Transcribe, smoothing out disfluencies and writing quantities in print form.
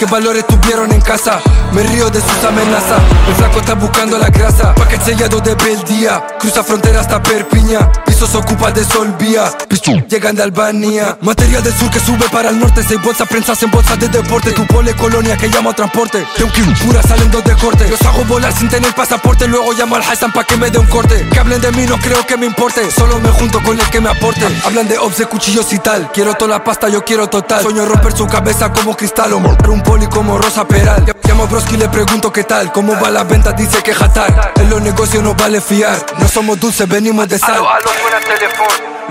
¿Qué valores tuvieron en casa? Me río de sus amenazas. El flaco está buscando la grasa. Paquete sellado de Beldía. Cruza frontera hasta Perpiña. Pisos ocupa de Solvía. Llegan de Albania. Material del sur que sube para el norte. 6 bolsas prensas en bolsas de deporte. Tu pole colonia que llamo a transporte. De un kilo pura salen 2 de corte. Los hago volar sin tener pasaporte. Luego llamo al Hassan pa' que me dé un corte. Que hablen de mí no creo que me importe. Solo me junto con el que me aporte. Hablan de obs, de cuchillos y tal. Quiero toda la pasta, yo quiero total. Sueño romper su cabeza como cristal. O montar un poli como Rosa Peral. Llamo a Broski y le pregunto qué tal. Cómo va la venta, dice que jatar. En los negocios no vale fiar. No somos dulces, venimos de sal. Aló, buenas teléfono.